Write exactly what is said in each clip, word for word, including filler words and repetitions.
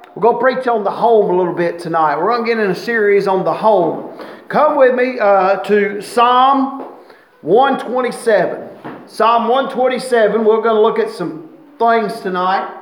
we're going to preach on the home a little bit tonight. We're going to get in a series on the home. Come with me uh, to Psalm one twenty-seven. Psalm one twenty-seven, we're going to look at some things tonight.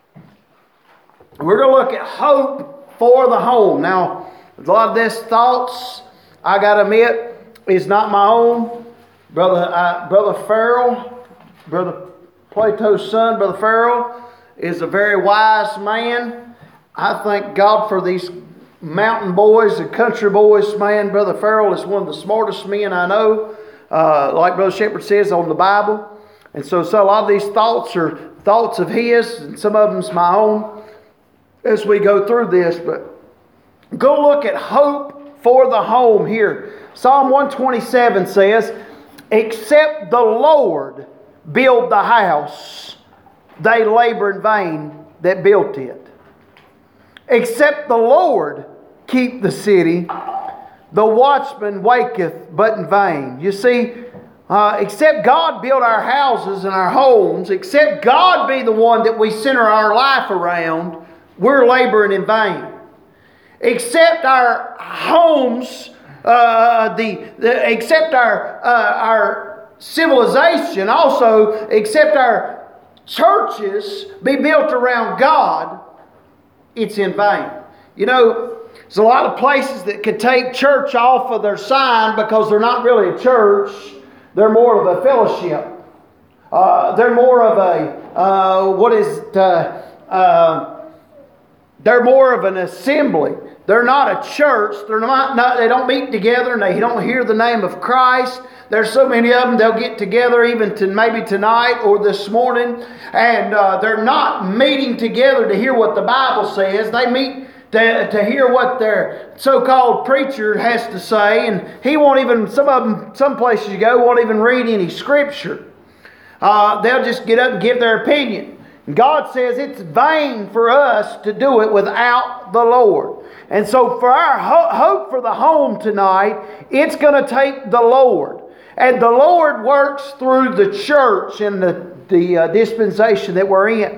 We're going to look at hope for the home. Now, a lot of this thoughts, I got to admit, is not my own. Brother, uh, Brother Farrell, Brother Plato's son, Brother Farrell, is a very wise man. I thank God for these mountain boys and country boys, man. Brother Farrell is one of the smartest men I know, uh, like Brother Shepherd says on the Bible. And so, so a lot of these thoughts are thoughts of his, and some of them's my own as we go through this. But go look at hope for the home here. Psalm one twenty-seven says, "Except the Lord build the house, they labor in vain that built it. Except the Lord keep the city, the watchman waketh but in vain." You see, uh, except God build our houses and our homes, except God be the one that we center our life around, we're laboring in vain. Except our homes, uh, the, the except our uh, our civilization, also except our churches be built around God, it's in vain. You know, there's a lot of places that could take church off of their sign because they're not really a church. They're more of a fellowship. Uh, they're more of a, uh, what is it? Uh, uh, they're more of an assembly. They're not a church. They're not, not. They don't meet together and they don't hear the name of Christ. There's so many of them, they'll get together even to maybe tonight or this morning, and uh, they're not meeting together to hear what the Bible says. They meet to, to hear what their so-called preacher has to say, and he won't even, some of them, some places you go, won't even read any scripture. Uh, they'll just get up and give their opinion. And God says it's vain for us to do it without the Lord. And so for our ho- hope for the home tonight, it's going to take the Lord. And the Lord works through the church in the, the uh, dispensation that we're in.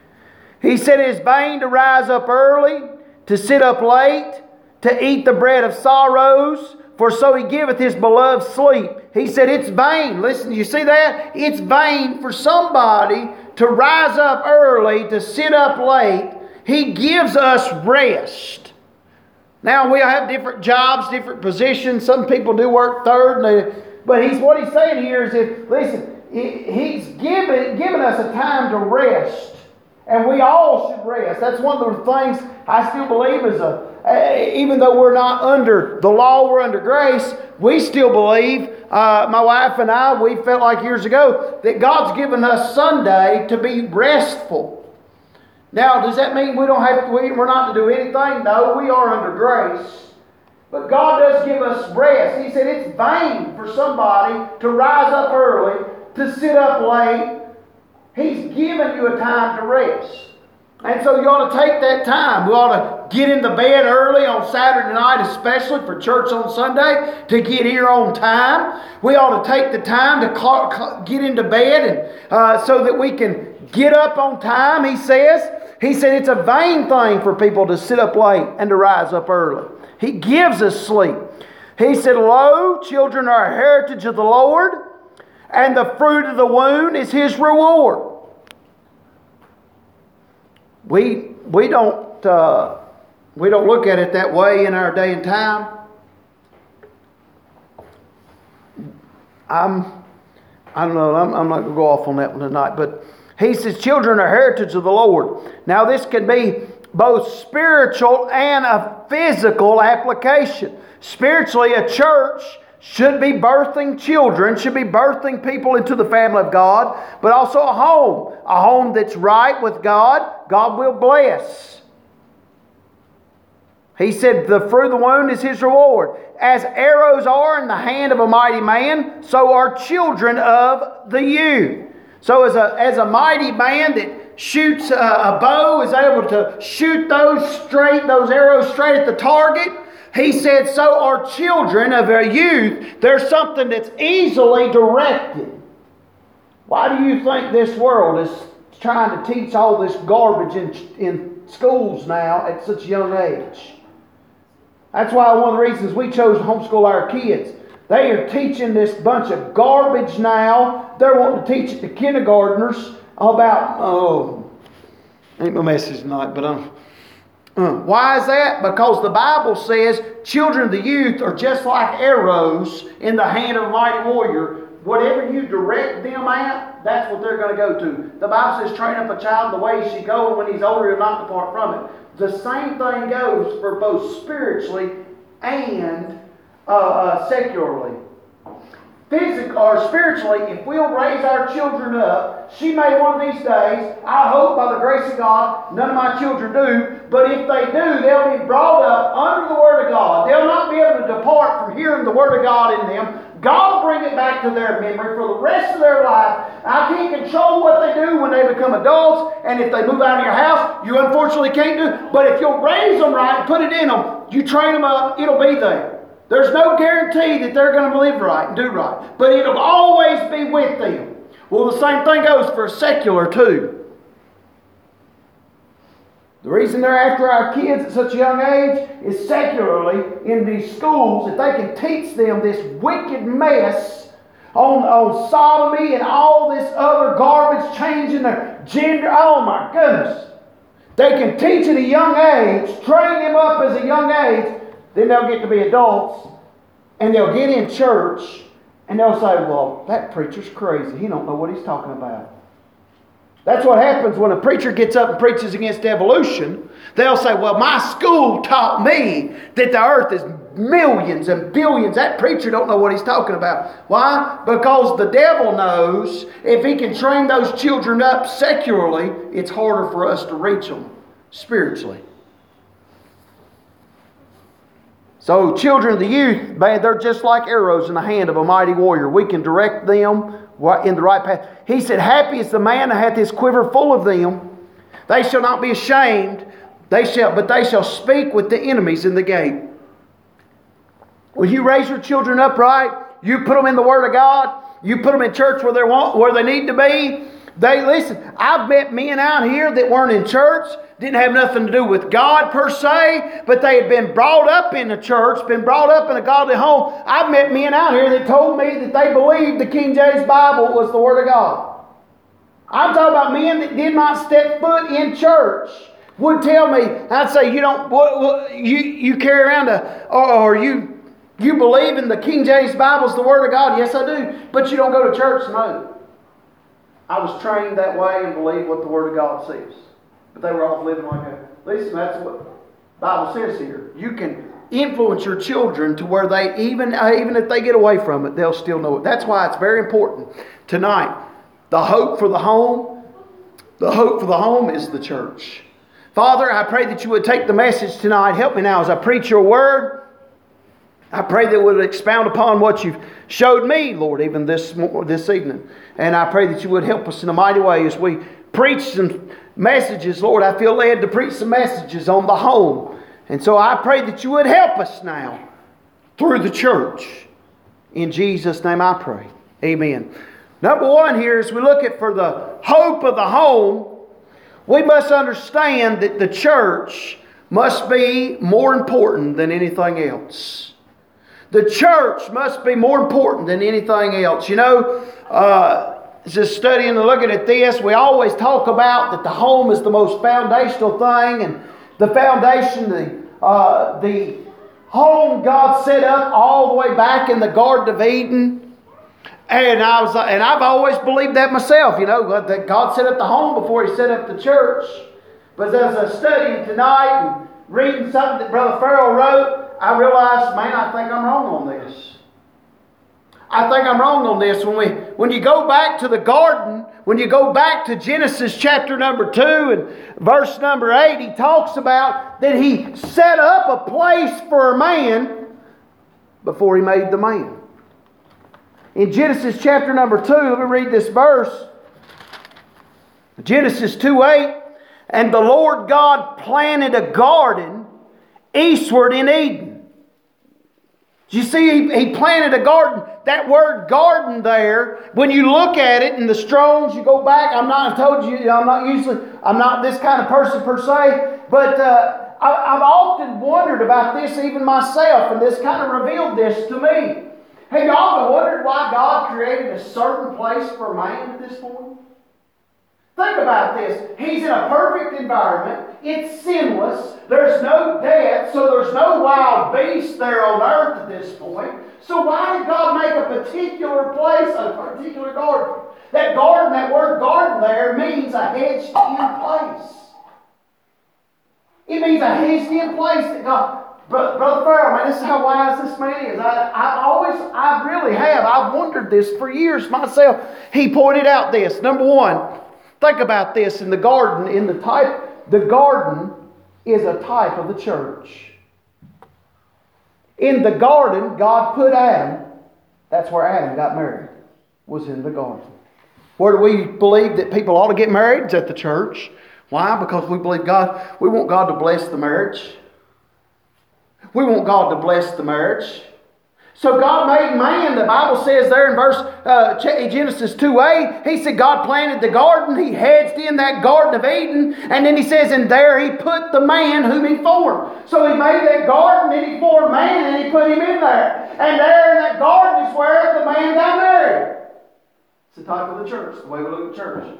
He said it is vain to rise up early, to sit up late, to eat the bread of sorrows, for so He giveth His beloved sleep. He said it's vain. Listen, you see that? It's vain for somebody to rise up early, to sit up late. He gives us rest. Now, we have different jobs, different positions. Some people do work third, and they, but he's what he's saying here is if, listen, He's given, given us a time to rest. And we all should rest. That's one of the things I still believe is a, even though we're not under the law, we're under grace, we still believe, uh, my wife and I, we felt like years ago, that God's given us Sunday to be restful. Now, does that mean we don't have to, we, we're not to do anything? No, we are under grace. But God does give us rest. He said it's vain for somebody to rise up early, to sit up late. He's given you a time to rest. And so you ought to take that time. We ought to get into bed early on Saturday night, especially for church on Sunday, to get here on time. We ought to take the time to get into bed and uh, so that we can get up on time, he says. He said it's a vain thing for people to sit up late and to rise up early. He gives us sleep. He said, "Lo, children are a heritage of the Lord, and the fruit of the womb is His reward." We we don't uh, we don't look at it that way in our day and time. I'm I don't know. I'm, I'm not going to go off on that one tonight. But he says, "Children are heritage of the Lord." Now this can be both spiritual and a physical application. Spiritually, a church should be birthing children, should be birthing people into the family of God, but also a home. A home that's right with God, God will bless. He said the fruit of the womb is His reward. As arrows are in the hand of a mighty man, so are children of the youth. So as a, as a mighty man that shoots a, a bow, is able to shoot those straight, those arrows straight at the target, he said, so are children of our youth. There's something that's easily directed. Why do you think this world is trying to teach all this garbage in, in schools now at such a young age. That's why one of the reasons we chose to homeschool our kids. They are teaching this bunch of garbage now. They're wanting to teach it to kindergartners about, oh, ain't my message tonight, but um, uh, why is that? Because the Bible says children of the youth are just like arrows in the hand of a mighty warrior. Whatever you direct them at, that's what they're going to go to. The Bible says, train up a child in the way he should go, and when he's older, he'll not depart from it. The same thing goes for both spiritually and uh, uh, secularly. Physically or spiritually, if we'll raise our children up, she may one of these days, I hope by the grace of God, none of my children do, but if they do, they'll be brought up under the Word of God. They'll not be able to depart from hearing the Word of God in them. God will bring it back to their memory for the rest of their life. I can't control what they do when they become adults, and if they move out of your house, you unfortunately can't do. But if you'll raise them right and put it in them, you train them up, it'll be there. There's no guarantee that they're going to live right and do right, but it'll always be with them. Well, the same thing goes for secular too. The reason they're after our kids at such a young age is secularly in these schools, if they can teach them this wicked mess on, on sodomy and all this other garbage, changing their gender. Oh my goodness. They can teach at a young age, train them up as a young age, then they'll get to be adults and they'll get in church and they'll say, well, that preacher's crazy. He don't know what he's talking about. That's what happens when a preacher gets up and preaches against evolution. They'll say, well, my school taught me that the earth is millions and billions. That preacher don't know what he's talking about. Why? Because the devil knows if he can train those children up secularly, it's harder for us to reach them spiritually. So children of the youth, man, they're just like arrows in the hand of a mighty warrior. We can direct them in the right path. He said, happy is the man that hath his quiver full of them. They shall not be ashamed, They shall, but they shall speak with the enemies in the gate. When you raise your children upright, you put them in the Word of God, you put them in church where they want, where they need to be. They listen. I've met men out here that weren't in church, didn't have nothing to do with God per se, but they had been brought up in the church, been brought up in a godly home. I've met men out here that told me that they believed the King James Bible was the Word of God. I'm talking about men that did not step foot in church. Would tell me, I'd say, you don't, what, what, you you carry around a, or, or you you believe in the King James Bible is the Word of God? Yes, I do. But you don't go to church? No. I was trained that way and believed what the Word of God says. But they were off living like that. Listen, that's what the Bible says here. You can influence your children to where they, even, even if they get away from it, they'll still know it. That's why it's very important tonight. The hope for the home, the hope for the home is the church. Father, I pray that you would take the message tonight. Help me now as I preach your word. I pray that it would expound upon what you've showed me, Lord, even this, this evening. And I pray that you would help us in a mighty way as we preach some messages. Lord, I feel led to preach some messages on the home. And so I pray that you would help us now through the church. In Jesus' name I pray. Amen. Number one here, as we look at for the hope of the home, we must understand that the church must be more important than anything else. The church must be more important than anything else. You know, uh, just studying and looking at this, we always talk about that the home is the most foundational thing, and the foundation, the uh, the home God set up all the way back in the Garden of Eden. And I was, and I've always believed that myself. You know, that God set up the home before He set up the church. But as I was studying tonight and reading something that Brother Farrell wrote, I realized, man, I think I'm wrong on this. I think I'm wrong on this. When we, when you go back to the garden, when you go back to Genesis chapter number two and verse number eight, He talks about that He set up a place for a man before He made the man. In Genesis chapter number two, let me read this verse. Genesis two eight, and the Lord God planted a garden eastward in Eden. You see, he, he planted a garden. That word garden there, when you look at it in the Strongs, you go back. I'm not, I told you, I'm not usually, I'm not this kind of person per se. but uh, I, I've often wondered about this even myself, and this kind of revealed this to me. Have you often wondered why God created a certain place for man at this point? Think about this. He's in a perfect environment. It's sinless. There's no death, so there's no wild beast there on earth at this point. So why did God make a particular place, a particular garden? That garden, that word garden there, means a hedged-in place. It means a hedged-in place that God... Brother, Brother Farrell, man, this is how wise this man is. I, I always, I really have. I've wondered this for years myself. He pointed out this. Number one, think about this. In the garden, in the type, the garden is a type of the church. In the garden, God put Adam. That's where Adam got married, was in the garden. Where do we believe that people ought to get married? It's at the church. Why? Because we believe God, we want God to bless the marriage. We want God to bless the marriage. So God made man. The Bible says there in verse uh, Genesis two eight, He said God planted the garden. He hedged in that Garden of Eden. And then He says, and there He put the man whom He formed. So He made that garden and He formed man and He put him in there. And there in that garden is where the man got married. It's the type of the church, the way we look at church.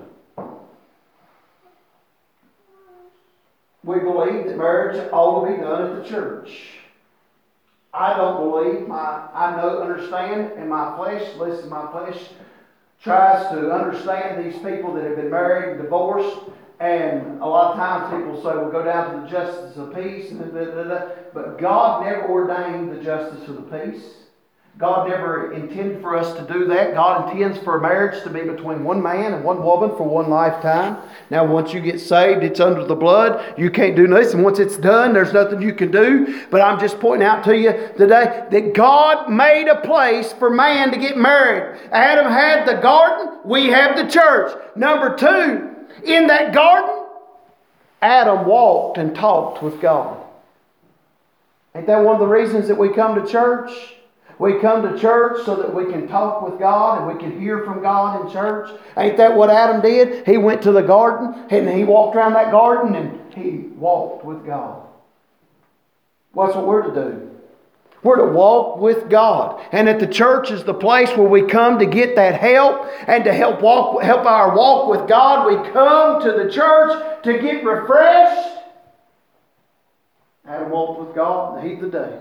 We believe that marriage ought to be done at the church. I don't believe, my, I know, understand, and my flesh, listen, my flesh tries to understand these people that have been married and divorced, and a lot of times people say, well, go down to the justice of peace, and da, da, da. But God never ordained the justice of the peace. God never intended for us to do that. God intends for a marriage to be between one man and one woman for one lifetime. Now, once you get saved, it's under the blood. You can't do this. And once it's done, there's nothing you can do. But I'm just pointing out to you today that God made a place for man to get married. Adam had the garden. We have the church. Number two, in that garden, Adam walked and talked with God. Ain't that one of the reasons that we come to church? We come to church so that we can talk with God and we can hear from God in church. Ain't that what Adam did? He went to the garden and he walked around that garden and he walked with God. What's what we're to do? We're to walk with God. And at the church is the place where we come to get that help and to help walk, help our walk with God. We come to the church to get refreshed. Adam walked with God in the heat of the day.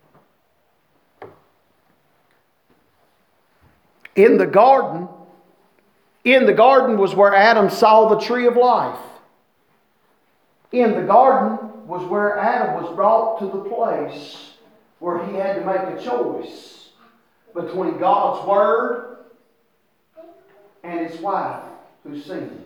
In the garden, in the garden was where Adam saw the tree of life. In the garden was where Adam was brought to the place where he had to make a choice between God's Word and his wife who sinned.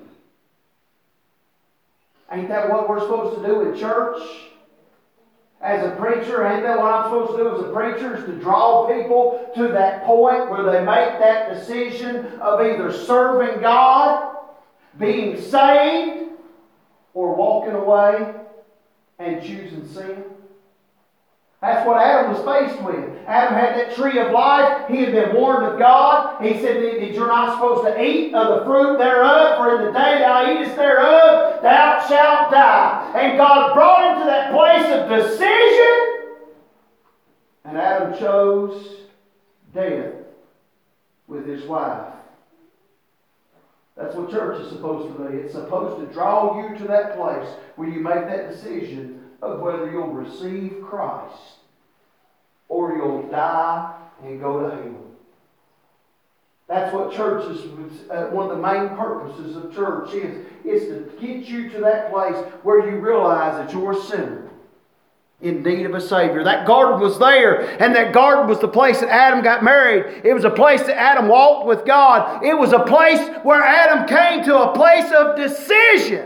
Ain't that what we're supposed to do in church? As a preacher, ain't that what I'm supposed to do as a preacher? Is to draw people to that point where they make that decision of either serving God, being saved, or walking away and choosing sin. That's what Adam was faced with. Adam had that tree of life. He had been warned of God. He said that you're not supposed to eat of the fruit thereof, for in the day thou eatest thereof, thou shalt die. And God brought him to that place of decision. And Adam chose death with his wife. That's what church is supposed to be. It's supposed to draw you to that place where you make that decision of whether you'll receive Christ or you'll die and go to hell. That's what church is, uh, one of the main purposes of church is, is to get you to that place where you realize that you're a sinner in need of a Savior. That garden was there, and that garden was the place that Adam got married. It was a place that Adam walked with God. It was a place where Adam came to a place of decision.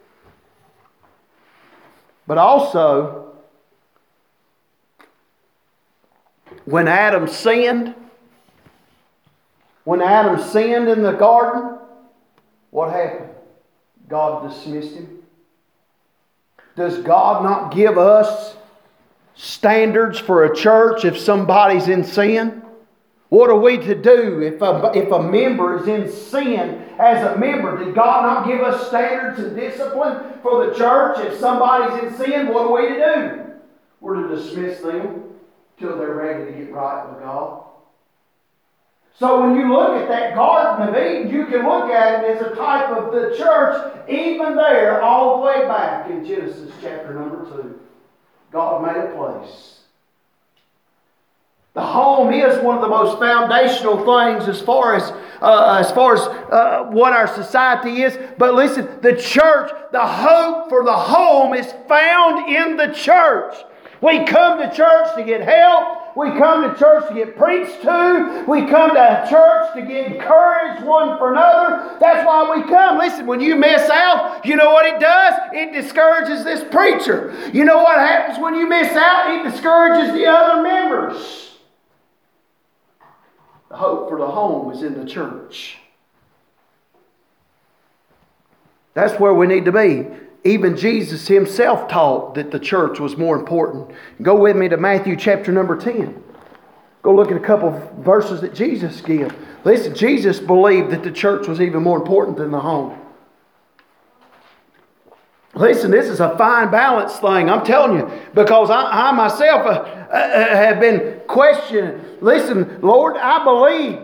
But also, when Adam sinned, when Adam sinned in the garden, what happened? God dismissed him. Does God not give us standards for a church if somebody's in sin? What are we to do if a, if a member is in sin as a member? Did God not give us standards and discipline for the church? If somebody's in sin, what are we to do? We're to dismiss them till they're ready to get right with God. So when you look at that Garden of Eden, you can look at it as a type of the church, even there, all the way back in Genesis chapter number two. God made a place. The home is one of the most foundational things as far as uh, as far as uh, what our society is. But listen, the church, the hope for the home is found in the church. We come to church to get help. We come to church to get preached to. We come to church to get encouraged one for another. That's why we come. Listen, when you miss out, you know what it does? It discourages this preacher. You know what happens when you miss out? It discourages the other members. The hope for the home is in the church. That's where we need to be. Even Jesus himself taught that the church was more important. Go with me to Matthew chapter number ten. Go look at a couple of verses that Jesus gave. Listen, Jesus believed that the church was even more important than the home. Listen, this is a fine balance thing, I'm telling you, because I, I myself uh, uh, have been questioning. Listen, Lord, I believe.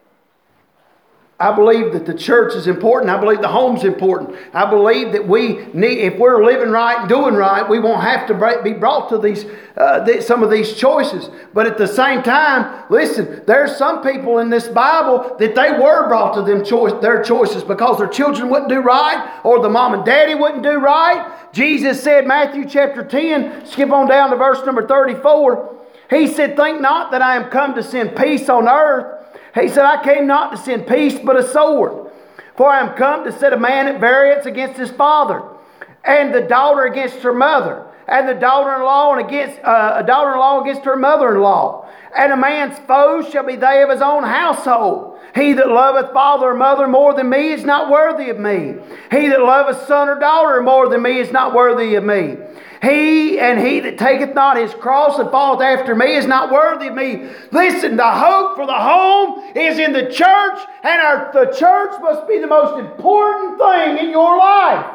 I believe that the church is important. I believe the home's important. I believe that we need, if we're living right and doing right, we won't have to be brought to these uh, th- some of these choices. But at the same time, listen, there's some people in this Bible that they were brought to them choice, their choices because their children wouldn't do right or the mom and daddy wouldn't do right. Jesus said, Matthew chapter ten, skip on down to verse number thirty-four. He said, think not that I am come to send peace on earth. He said, I came not to send peace, but a sword. For I am come to set a man at variance against his father, and the daughter against her mother, and the daughter-in-law and against uh, a daughter-in-law against her mother-in-law. And a man's foes shall be they of his own household. He that loveth father or mother more than me is not worthy of me. He that loveth son or daughter more than me is not worthy of me. He and he that taketh not his cross and followeth after me is not worthy of me. Listen, the hope for the home is in the church, and our, the church must be the most important thing in your life.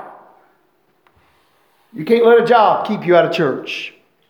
You can't let a job keep you out of church.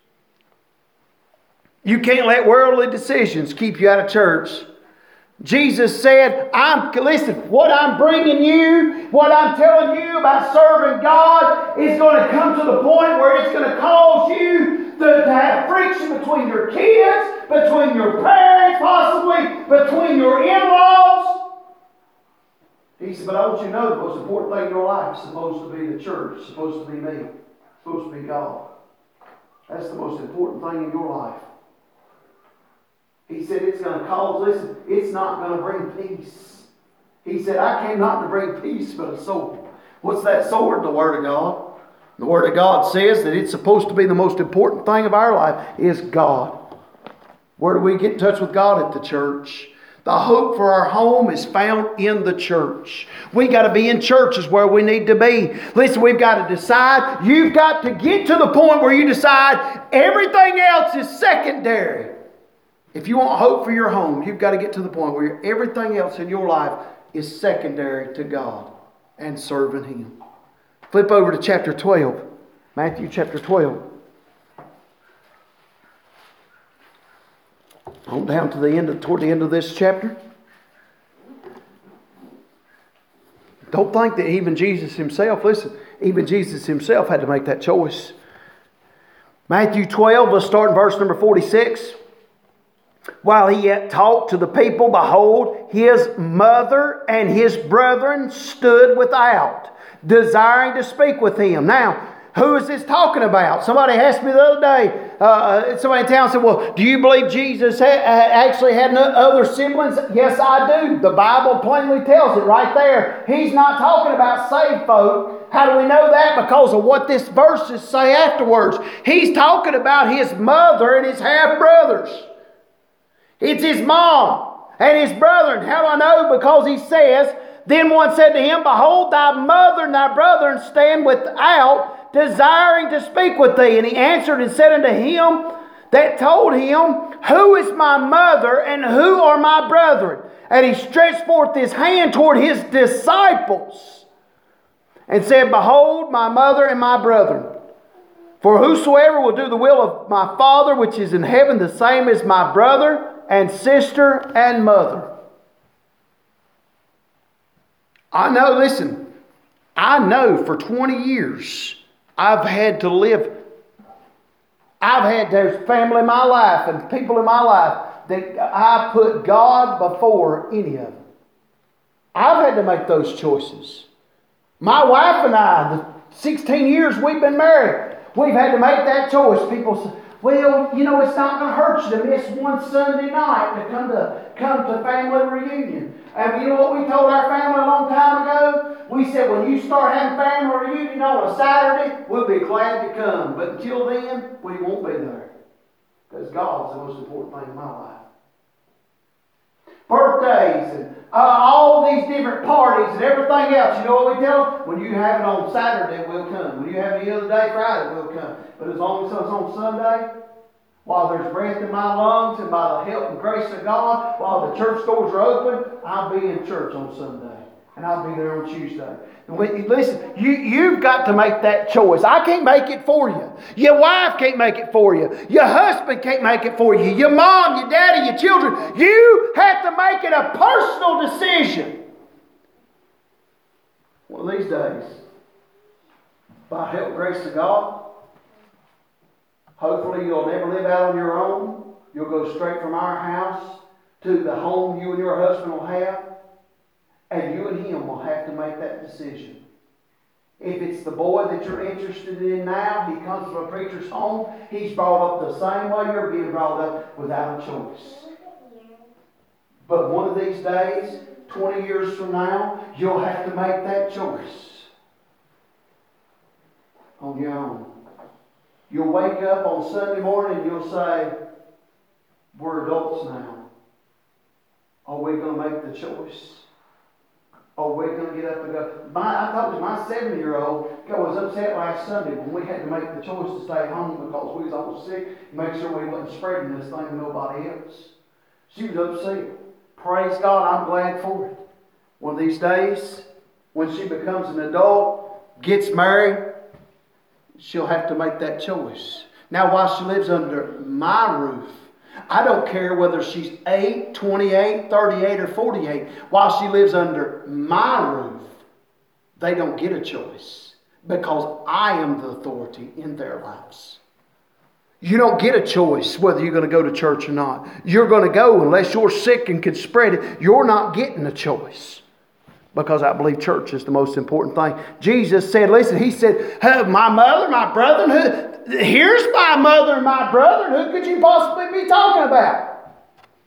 You can't let worldly decisions keep you out of church. Jesus said, I'm, listen, what I'm bringing you, what I'm telling you about serving God is going to come to the point where it's going to cause you to, to have friction between your kids, between your parents, possibly between your in-laws. He said, but I want you to know the most important thing in your life is supposed to be the church, it's supposed to be me, it's supposed to be God. That's the most important thing in your life. He said it's going to cause, listen, it's not going to bring peace. He said, I came not to bring peace, but a sword. What's that sword? The Word of God. The Word of God says that it's supposed to be the most important thing of our life is God. Where do we get in touch with God? At the church. The hope for our home is found in the church. We got to be in churches where we need to be. Listen, we've got to decide. You've got to get to the point where you decide everything else is secondary. If you want hope for your home, you've got to get to the point where everything else in your life is secondary to God and serving Him. Flip over to chapter twelve. Matthew chapter twelve. On down to the end of, toward the end of this chapter. Don't think that even Jesus Himself, listen, even Jesus Himself had to make that choice. Matthew twelve, let's start in verse number forty-six. While he yet talked to the people, behold, his mother and his brethren stood without, desiring to speak with him. Now, who is this talking about? Somebody asked me the other day, uh, somebody in town said, well, do you believe Jesus ha- actually had no other siblings? Yes, I do. The Bible plainly tells it right there. He's not talking about saved folk. How do we know that? Because of what this verses say afterwards. He's talking about his mother and his half-brothers. It's his mom and his brethren. How do I know? Because he says, then one said to him, behold, thy mother and thy brethren stand without, desiring to speak with thee. And he answered and said unto him that told him, who is my mother and who are my brethren? And he stretched forth his hand toward his disciples and said, Behold, my mother and my brethren. For whosoever will do the will of my Father which is in heaven, the same is my brother and sister and mother. I know, listen, I know for twenty years I've had to live. I've had, there's family in my life and people in my life that I put God before any of them. I've had to make those choices. My wife and I, the sixteen years we've been married, we've had to make that choice. People say, well, you know, it's not going to hurt you to miss one Sunday night to come to come to family reunion. And you know what we told our family a long time ago? We said, when you start having family reunion on a Saturday, we'll be glad to come. But until then, we won't be there. Because God's the most important thing in my life. Birthdays and uh, all these different parties and everything else. You know what we tell them? When you have it on Saturday, we'll come. When you have it the other day, Friday, we'll come. But as long as it's on Sunday, while there's breath in my lungs and by the help and grace of God, while the church doors are open, I'll be in church on Sunday. And I'll be there on Tuesday. Listen, you, you've got to make that choice. I can't make it for you. Your wife can't make it for you. Your husband can't make it for you. Your mom, your daddy, your children. You have to make it a personal decision. One of these days, by help and grace of God, hopefully you'll never live out on your own. You'll go straight from our house to the home you and your husband will have. And you and him will have to make that decision. If it's the boy that you're interested in now, he comes from a preacher's home, he's brought up the same way you're being brought up without a choice. But one of these days, twenty years from now, you'll have to make that choice on your own. You'll wake up on Sunday morning and you'll say, we're adults now. Are we going to make the choice? Oh, we're going to get up and go. My, I told you, my seven-year-old was upset last Sunday when we had to make the choice to stay home because we was all sick, make sure we wasn't spreading this thing to nobody else. She was upset. Praise God, I'm glad for it. One of these days, when she becomes an adult, gets married, she'll have to make that choice. Now, while she lives under my roof, I don't care whether she's eight, twenty-eight, thirty-eight, or forty-eight. While she lives under my roof, they don't get a choice because I am the authority in their lives. You don't get a choice whether you're going to go to church or not. You're going to go unless you're sick and can spread it. You're not getting a choice because I believe church is the most important thing. Jesus said, listen, he said, hey, my mother, my brother, who... Here's my mother and my brother. Who could you possibly be talking about?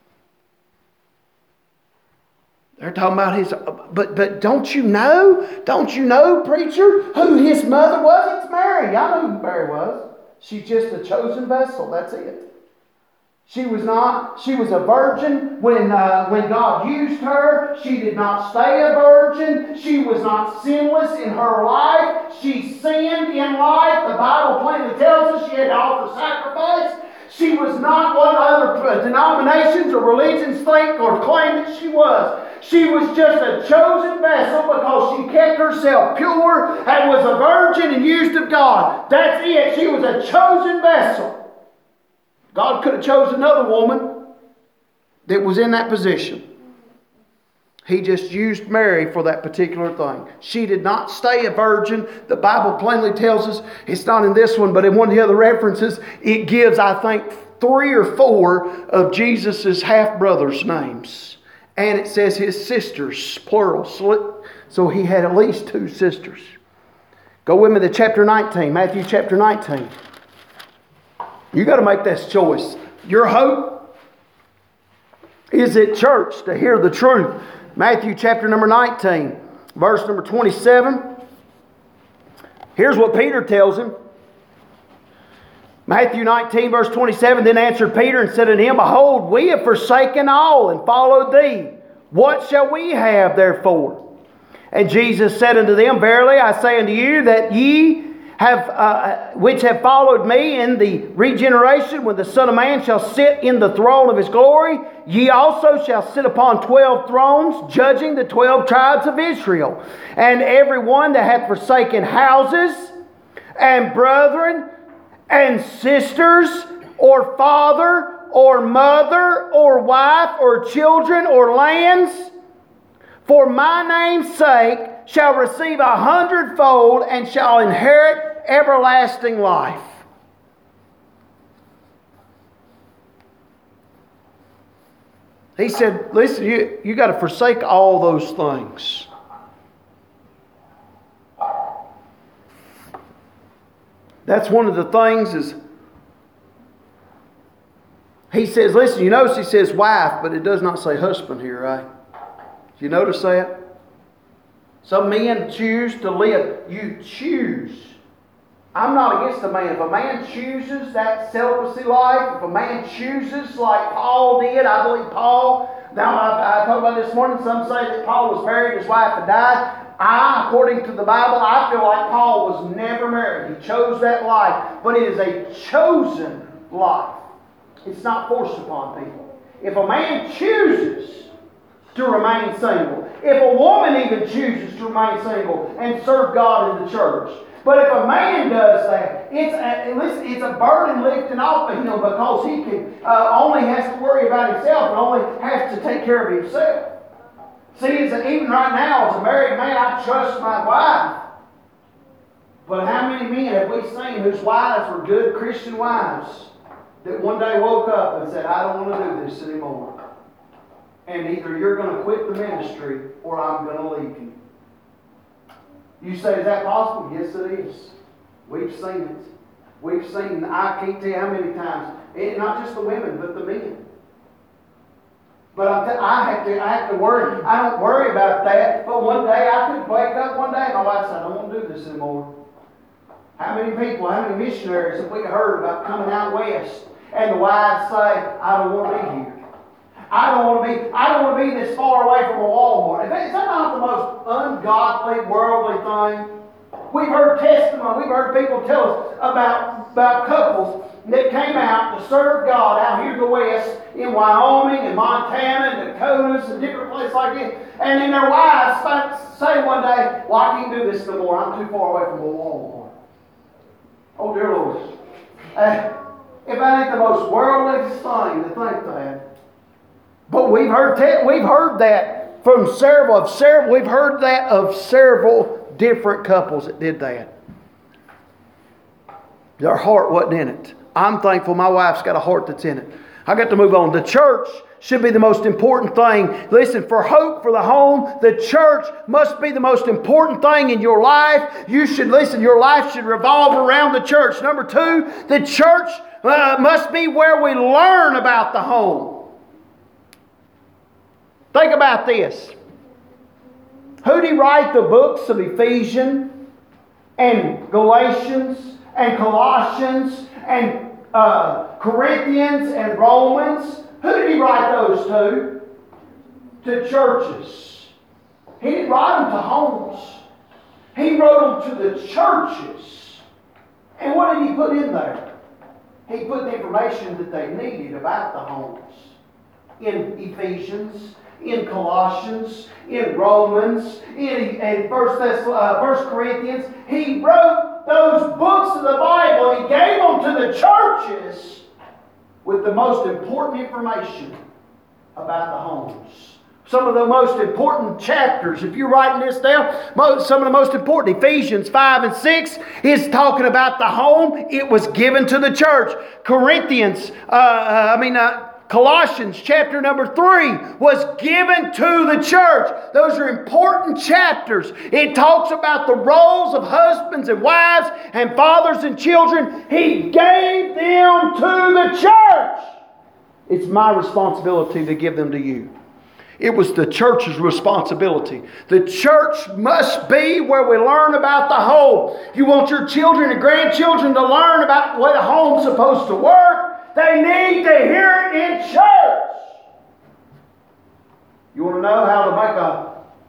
They're talking about his... But but don't you know? Don't you know, preacher, who his mother was? It's Mary. I know who Mary was. She's just a chosen vessel. That's it. She was not... She was a virgin when, uh, when God used her. She did not stay a virgin. She was not sinless in her life. She sinned in life. The Bible plainly tells us she had to offer sacrifice. She was not what other denominations or religions think or claim that she was. She was just a chosen vessel because she kept herself pure and was a virgin and used of God. That's it. She was a chosen vessel. God could have chosen another woman that was in that position. He just used Mary for that particular thing. She did not stay a virgin. The Bible plainly tells us, it's not in this one, but in one of the other references, it gives, I think, three or four of Jesus' half-brothers' names. And it says his sisters, plural. So he had at least two sisters. Go with me to chapter nineteen, Matthew chapter nineteen. You got to make this choice. Your hope is at church to hear the truth. Matthew chapter number nineteen, verse number twenty-seven. Here's what Peter tells him. Matthew nineteen, verse twenty-seven. Then answered Peter and said unto him, Behold, we have forsaken all and followed thee. What shall we have therefore? And Jesus said unto them, Verily I say unto you that ye have uh, which have followed me in the regeneration, when the Son of Man shall sit in the throne of his glory. Ye also shall sit upon twelve thrones, judging the twelve tribes of Israel. And every one that hath forsaken houses, and brethren, and sisters, or father, or mother, or wife, or children, or lands, for my name's sake, shall receive a hundredfold, and shall inherit everlasting life. He said, listen, you, you got to forsake all those things. That's one of the things is, he says, listen, you notice he says wife, but it does not say husband here, right? Do you notice that? Some men choose to live. You choose. I'm not against a man. If a man chooses that celibacy life, if a man chooses like Paul did, I believe Paul, now I, I talked about this morning, some say that Paul was married, his wife had died. I, according to the Bible, I feel like Paul was never married. He chose that life. But it is a chosen life. It's not forced upon people. If a man chooses to remain single, if a woman even chooses to remain single and serve God in the church, but if a man does that, it's a, listen, it's a burden lifting off of him, because he can uh, only has to worry about himself and only has to take care of himself. See, it's a, even right now, as a married man, I trust my wife. But how many men have we seen whose wives were good Christian wives that one day woke up and said, I don't want to do this anymore. And either you're going to quit the ministry or I'm going to leave you. You say, is that possible? Yes, it is. We've seen it. We've seen, I can't tell you how many times, it, not just the women, but the men. But I'm t- I have to I have to worry. I don't worry about that. But one day I could wake up one day and my wife said, I don't want to do this anymore. How many people, how many missionaries have we heard about coming out west? And the wives say, I don't want to be here. I don't want to be, I don't want to be this far away from a Walmart. Is that not the most ungodly, worldly thing? We've heard testimony, we've heard people tell us about, about couples that came out to serve God out here in the West, in Wyoming and Montana and Dakotas and different places like this. And then their wives say one day, well, I can't do this no more. I'm too far away from a Walmart. Oh, dear Lord. Uh, if that ain't the most worldly thing to think that. But we've heard te- we've heard that from several of several. We've heard that of several different couples that did that. Their heart wasn't in it. I'm thankful my wife's got a heart that's in it. I got to move on. The church should be the most important thing. Listen, for hope for the home, the church must be the most important thing in your life. You should listen. Your life should revolve around the church. Number two, the church uh, must be where we learn about the home. Think about this. Who did he write the books of Ephesians and Galatians and Colossians and uh, Corinthians and Romans? Who did he write those to? To churches. He didn't write them to homes. He wrote them to the churches. And what did he put in there? He put the information that they needed about the homes. In Ephesians, in Colossians, in Romans, in, in First, uh, First Corinthians. He wrote those books of the Bible and he gave them to the churches with the most important information about the homes. Some of the most important chapters, if you're writing this down, some of the most important, Ephesians five and six is talking about the home. It was given to the church. Corinthians, uh, I mean, uh, Colossians chapter number three was given to the church. Those are important chapters. It talks about the roles of husbands and wives and fathers and children. He gave them to the church. It's my responsibility to give them to you. It was the church's responsibility. The church must be where we learn about the home. You want your children and grandchildren to learn about the way the home's supposed to work. They need to hear it in church. You want to know how to make a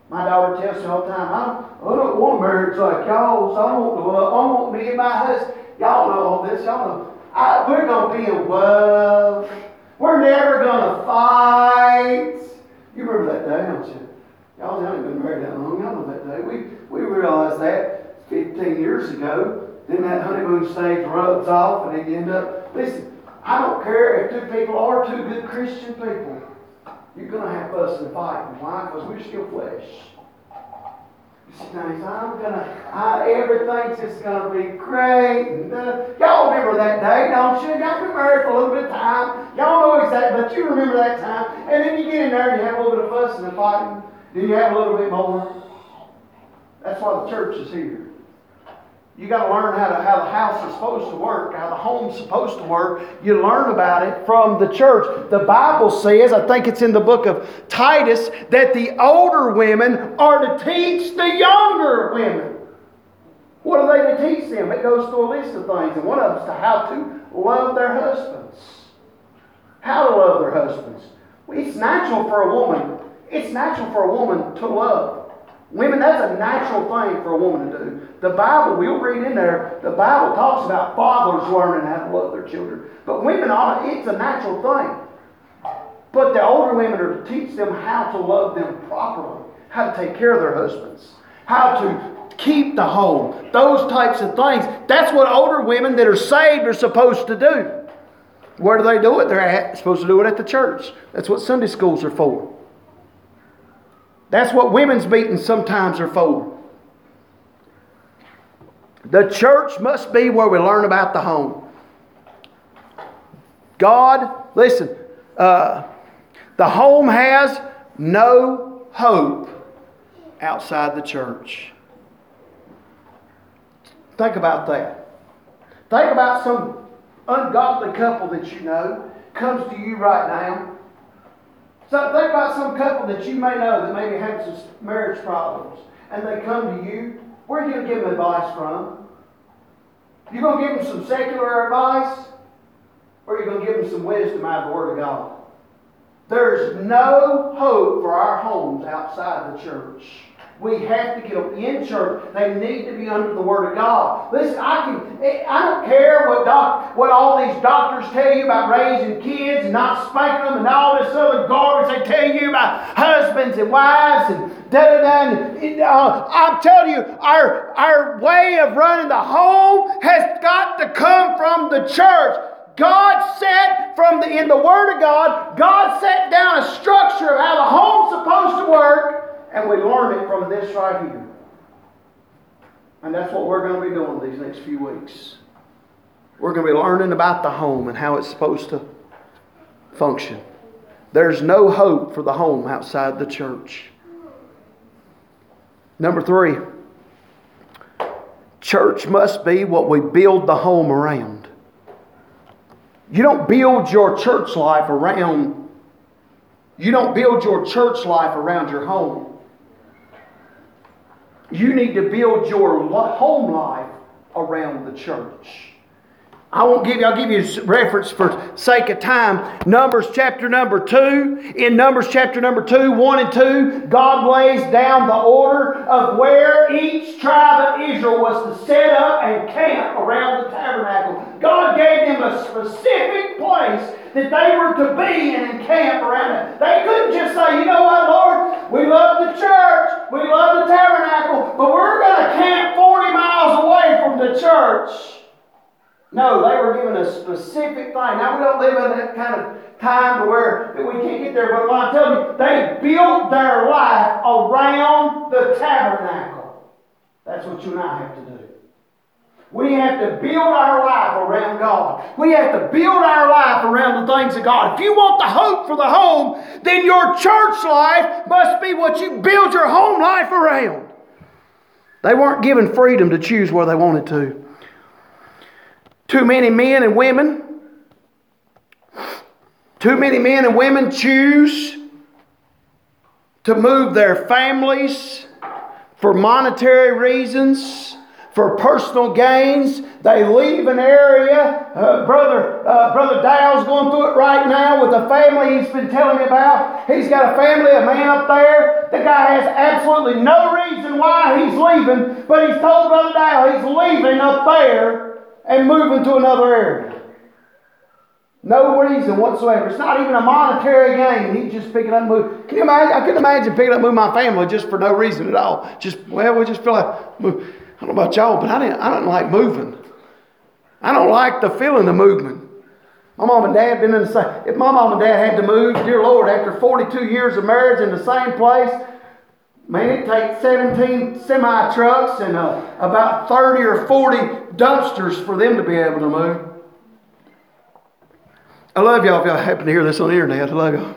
My daughter tells me all the time, I don't, I don't want marriage like y'all, so I want to love. I want me and my husband. Y'all know all this. Y'all know. I, we're going to be in love. We're never going to fight. You remember that day, don't you? Y'all haven't been married that long. Y'all know that day. We, we realized that fifteen years ago. Then that honeymoon stage rubs off and they end up. Listen, I don't care if two people are two good Christian people. You're going to have fuss and fighting. Why? Because we're still flesh. You see, things, I'm going to, I, everything's just going to be great. And, uh, y'all remember that day, don't you? Y'all been married for a little bit of time. Y'all know exactly, but you remember that time. And then you get in there and you have a little bit of fussing and fighting. Then you have a little bit more. That's why the church is here. You got to learn how to how the house is supposed to work, how the home's supposed to work. You learn about it from the church. The Bible says, I think it's in the book of Titus, that the older women are to teach the younger women. What are they to teach them? It goes through a list of things, and one of them is to how to love their husbands. How to love their husbands. It's natural for a woman. It's natural for a woman to love. Women, that's a natural thing for a woman to do. The Bible, we'll read in there, the Bible talks about fathers learning how to love their children. But women, it's a natural thing. But the older women are to teach them how to love them properly, how to take care of their husbands, how to keep the home, those types of things. That's what older women that are saved are supposed to do. Where do they do it? They're at, supposed to do it at the church. That's what Sunday schools are for. That's what women's meetings sometimes are for. The church must be where we learn about the home. God, listen, uh, the home has no hope outside the church. Think about that. Think about some ungodly couple that you know comes to you right now. So think about some couple that you may know that maybe have some marriage problems, and they come to you. Where are you going to give them advice from? You going to give them some secular advice, or are you going to give them some wisdom out of the Word of God? There's no hope for our homes outside the church. We have to get them in church. They need to be under the Word of God. Listen, I can. I don't care what doc, what all these doctors tell you about raising kids and not spanking them and all this other garbage they tell you about husbands and wives and da da da. Uh, I'm telling you, our our way of running the home has got to come from the church. God set from the in the Word of God. God set down a structure of how the home's supposed to work. And we learn it from this right here. And that's what we're going to be doing these next few weeks. We're going to be learning about the home and how it's supposed to function. There's no hope for the home outside the church. Number three, church must be what we build the home around. You don't build your church life around, you don't build your church life around your home. You need to build your home life around the church. I won't give you, I'll give you a reference for sake of time. Numbers chapter number two. In Numbers chapter number two, one and two, God lays down the order of where each tribe of Israel was to set up and camp around the tabernacle. God gave them a specific place that they were to be and encamp around it. They couldn't just say, you know what, Lord, we love the church, we love the tabernacle, but we're going to camp forty miles away from the church. No, they were given a specific thing. Now, we don't live in that kind of time to where we can't get there, but what I'm telling you, they built their life around the tabernacle. That's what you and I have to do. We have to build our life around God. We have to build our life around the things of God. If you want the hope for the home, then your church life must be what you build your home life around. They weren't given freedom to choose where they wanted to. Too many men and women, too many men and women choose to move their families for monetary reasons, for personal gains. They leave an area. Uh, brother uh, Brother Dow's going through it right now with a family he's been telling me about. He's got a family, a man up there. The guy has absolutely no reason why he's leaving, but he's told Brother Dow he's leaving up there and moving to another area. No reason whatsoever. It's not even a monetary gain. He's just picking up and moving. Can you imagine? I couldn't imagine picking up and moving my family just for no reason at all. Just, well, we just feel like, move. I don't know about y'all, but I didn't, I don't like moving. I don't like the feeling of movement. My mom and dad been in the same. If my mom and dad had to move, dear Lord, after forty-two years of marriage in the same place, man, it takes seventeen semi trucks and uh, about thirty or forty dumpsters for them to be able to move. I love y'all if y'all happen to hear this on the internet. I love y'all.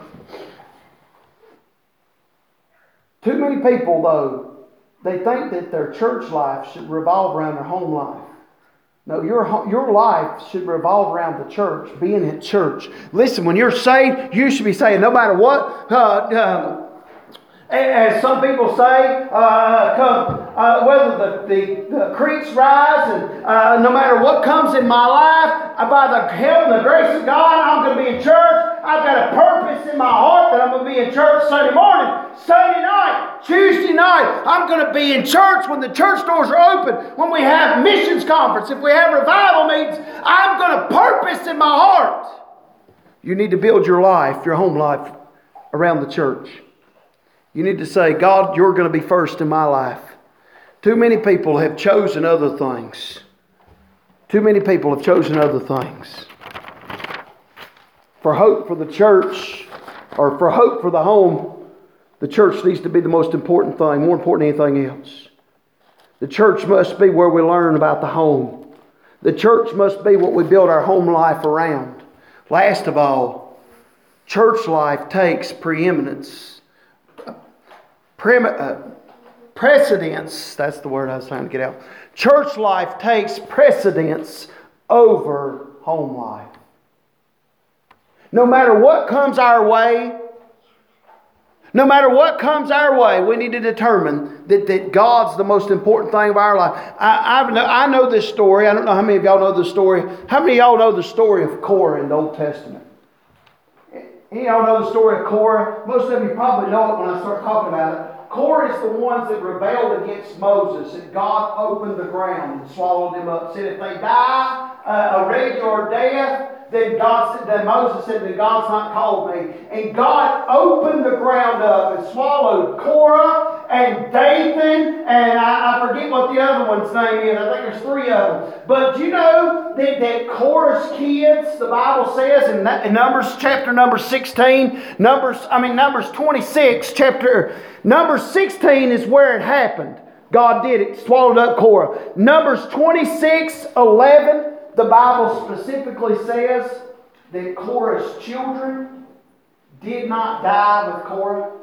Too many people, though, they think that their church life should revolve around their home life. No, your, your life should revolve around the church, being at church. Listen, when you're saved, you should be saying, no matter what, uh, um, as some people say, uh, come, uh, whether the, the, the creeks rise, and uh, no matter what comes in my life, uh, by the help and the grace of God, I'm going to be in church. I've got a purpose in my heart that I'm going to be in church Sunday morning, Sunday night, Tuesday night. I'm going to be in church when the church doors are open, when we have missions conference, if we have revival meetings. I'm going to purpose in my heart. You need to build your life, your home life, around the church. You need to say, God, you're going to be first in my life. Too many people have chosen other things. Too many people have chosen other things. For hope for the church, or for hope for the home, the church needs to be the most important thing, more important than anything else. The church must be where we learn about the home. The church must be what we build our home life around. Last of all, church life takes preeminence. Prem- uh, precedence, that's the word I was trying to get out. Church life takes precedence over home life. No matter what comes our way, no matter what comes our way, we need to determine that, that God's the most important thing of our life. I, I, know, I know this story. I don't know how many of y'all know this story. How many of y'all know the story of Korah in the Old Testament? Any of y'all know the story of Korah? Most of you probably know it when I start talking about it. Korah is the ones that rebelled against Moses, and God opened the ground and swallowed them up. Said if they die uh, a regular death, then God said, then Moses said, then God's not called me. And God opened the ground up and swallowed Korah and Dathan, and I, I forget what the other one's name is. I think there's three of them. But you know that, that Korah's kids, the Bible says in, in Numbers chapter number sixteen, Numbers, I mean Numbers twenty-six, chapter number sixteen is where it happened. God did it, swallowed up Korah. Numbers twenty-six, eleven, the Bible specifically says that Korah's children did not die with Korah.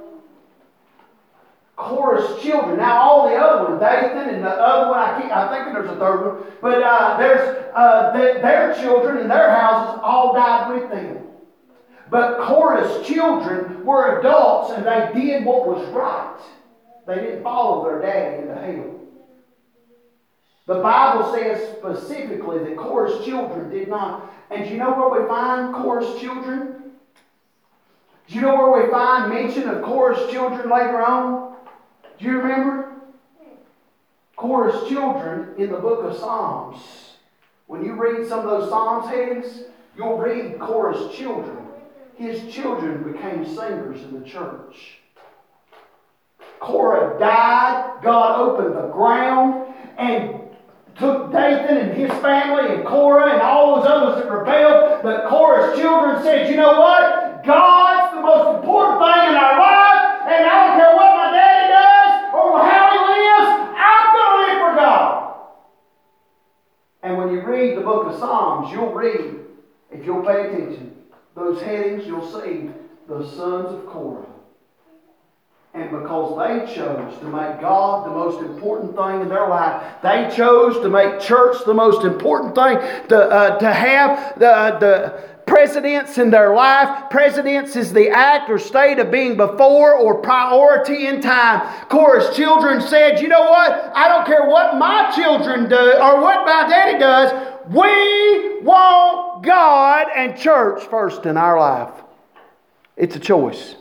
Korah's children. Now all the other ones, Dathan and the other one, I, can't, I think there's a third one, but uh, there's uh, the, their children and their houses all died with them. But Korah's children were adults and they did what was right. They didn't follow their daddy into hell. The Bible says specifically that Korah's children did not. And do you know where we find Korah's children? Do you know where we find mention of Korah's children later on? Do you remember? Korah's children in the book of Psalms. When you read some of those Psalms headings, you'll read Korah's children. His children became singers in the church. Korah died. God opened the ground and took Dathan and his family and Korah and all those others that rebelled. But Korah's children said, you know what? God's the most important thing in our life, and I don't care what my daddy does or how he lives, I'm going to live for God. And when you read the book of Psalms, you'll read, if you'll pay attention, those headings, you'll see the sons of Korah. And because they chose to make God the most important thing in their life, they chose to make church the most important thing, to, uh, to have the, the precedence in their life. Precedence is the act or state of being before or priority in time. Of course, children said, you know what? I don't care what my children do or what my daddy does. We want God and church first in our life. It's a choice.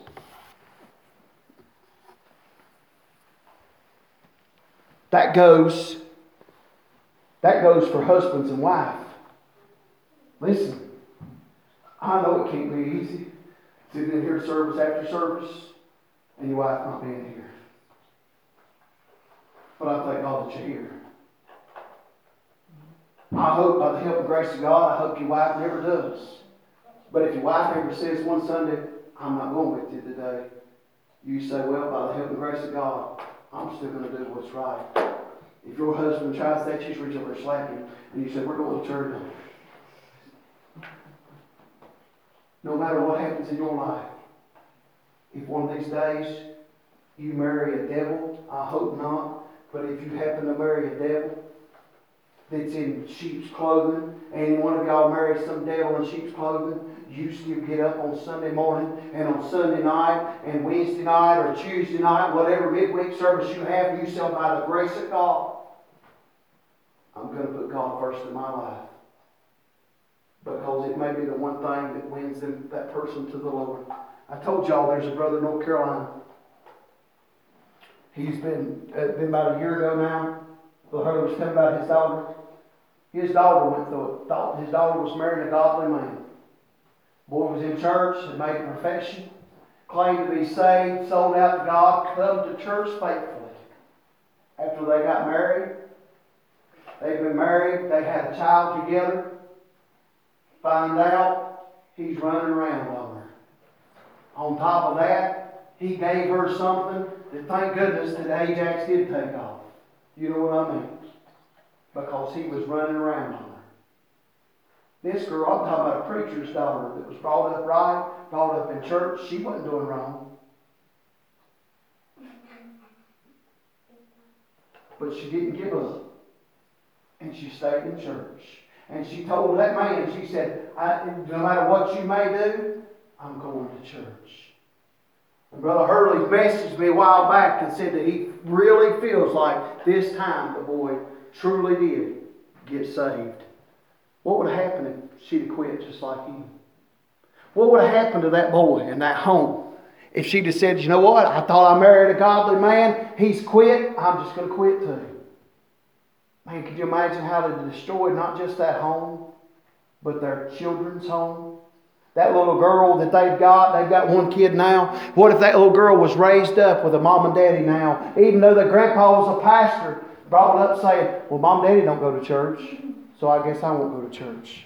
That goes, that goes for husbands and wives. Listen, I know it can't be easy sitting in here service after service and your wife not being here. But I thank God that you're here. I hope by the help and grace of God, I hope your wife never does. But if your wife ever says one Sunday, I'm not going with you today, you say, well, by the help and grace of God, I'm still going to do what's right. If your husband tries that, you just reach over and slap him, and you say, we're going to church. No matter what happens in your life, if one of these days you marry a devil, I hope not, but if you happen to marry a devil that's in sheep's clothing, and one of y'all marries some devil in sheep's clothing, you still get up on Sunday morning and on Sunday night and Wednesday night or Tuesday night, whatever midweek service you have, you say, by the grace of God, I'm going to put God first in my life. Because it may be the one thing that wins them, that person to the Lord. I told y'all there's a brother in North Carolina. He's been, uh, been about a year ago now. The Hurley was telling about his daughter. His daughter went through it. His daughter was marrying a godly man. Boy was in church, had made a profession, claimed to be saved, sold out to God, come to church faithfully. After they got married, they've been married, they had a child together. Find out he's running around on her. On top of that, he gave her something that, thank goodness, that Ajax did take off. You know what I mean? Because he was running around on her. This girl, I'm talking about a preacher's daughter that was brought up right, brought up in church. She wasn't doing wrong. But she didn't give up. And she stayed in church. And she told that man, she said, I, no matter what you may do, I'm going to church. And Brother Hurley messaged me a while back and said that he really feels like this time the boy truly did get saved. What would have happened if she'd have quit just like him? What would have happened to that boy in that home if she'd have said, you know what, I thought I married a godly man, he's quit, I'm just going to quit too. Man, could you imagine how they destroyed not just that home, but their children's home? That little girl that they've got, they've got one kid now. What if that little girl was raised up with a mom and daddy now? Even though their grandpa was a pastor, brought up saying, well, mom and daddy don't go to church, so I guess I won't go to church.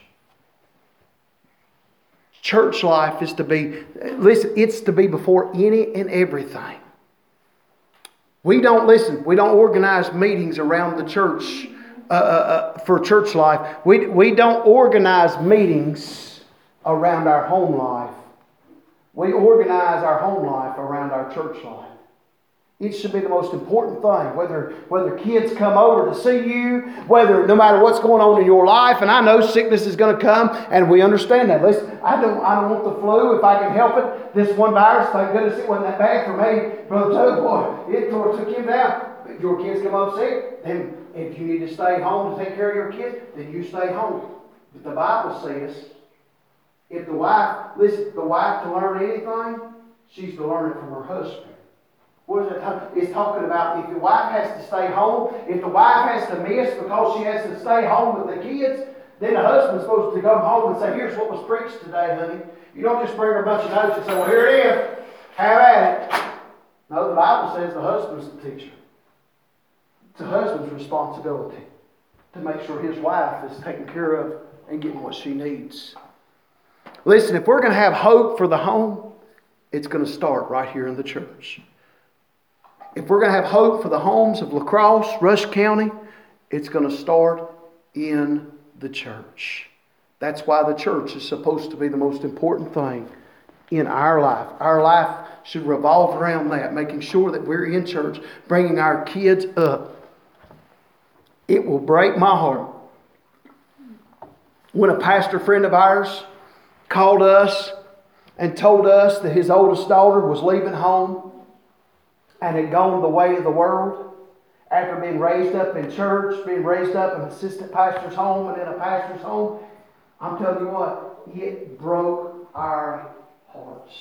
Church life is to be, listen, it's to be before any and everything. We don't, listen, we don't organize meetings around the church uh, uh, for church life. We, we don't organize meetings around our home life. We organize our home life around our church life. It should be the most important thing. Whether, whether kids come over to see you, whether no matter what's going on in your life, and I know sickness is going to come, and we understand that. Listen, I don't, I don't want the flu if I can help it. This one virus, thank goodness it wasn't that bad for me. Brother Joe, boy, it took him down. If your kids come up sick, then if you need to stay home to take care of your kids, then you stay home. But the Bible says, if the wife, listen, the wife to learn anything, she's to learn it from her husband. What is it? It's talking about if the wife has to stay home, if the wife has to miss because she has to stay home with the kids, then the husband's supposed to come home and say, here's what was preached today, honey. You don't just bring her a bunch of notes and say, well, here it is. Have at it. No, the Bible says the husband's the teacher. It's the husband's responsibility to make sure his wife is taken care of and getting what she needs. Listen, if we're going to have hope for the home, it's going to start right here in the church. If we're going to have hope for the homes of La Crosse, Rush County, it's going to start in the church. That's why the church is supposed to be the most important thing in our life. Our life should revolve around that, making sure that we're in church, bringing our kids up. It will break my heart when a pastor friend of ours called us and told us that his oldest daughter was leaving home and had gone the way of the world after being raised up in church, being raised up in an assistant pastor's home and in a pastor's home. I'm telling you what, it broke our hearts.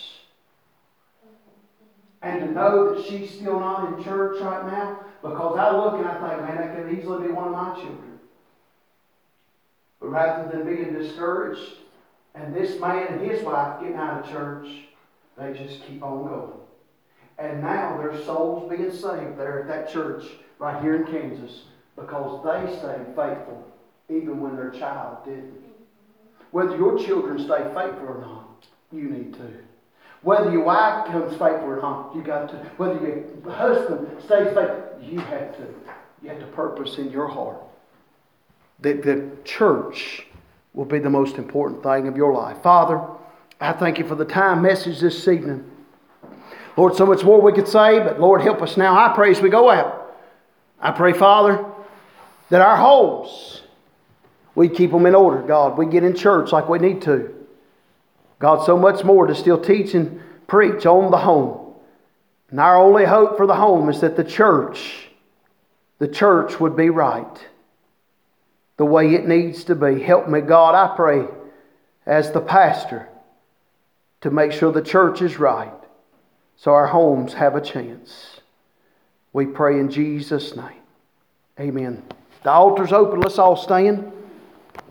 And to know that she's still not in church right now, because I look and I think, man, that could easily be one of my children. But rather than being discouraged, and this man and his wife getting out of church, they just keep on going. And now there's souls being saved there at that church right here in Kansas because they stayed faithful even when their child didn't. Whether your children stay faithful or not, you need to. Whether your wife becomes faithful or not, you got to. Whether your husband stays faithful, you have to. You have to purpose in your heart that the church will be the most important thing of your life. Father, I thank you for the time message this evening. Lord, so much more we could say, but Lord, help us now. I pray as we go out. I pray, Father, that our homes, we keep them in order, God. We get in church like we need to. God, so much more to still teach and preach on the home. And our only hope for the home is that the church, the church would be right the way it needs to be. Help me, God, I pray, as the pastor, to make sure the church is right so our homes have a chance. We pray in Jesus' name. Amen. The altar's open. Let's all stand.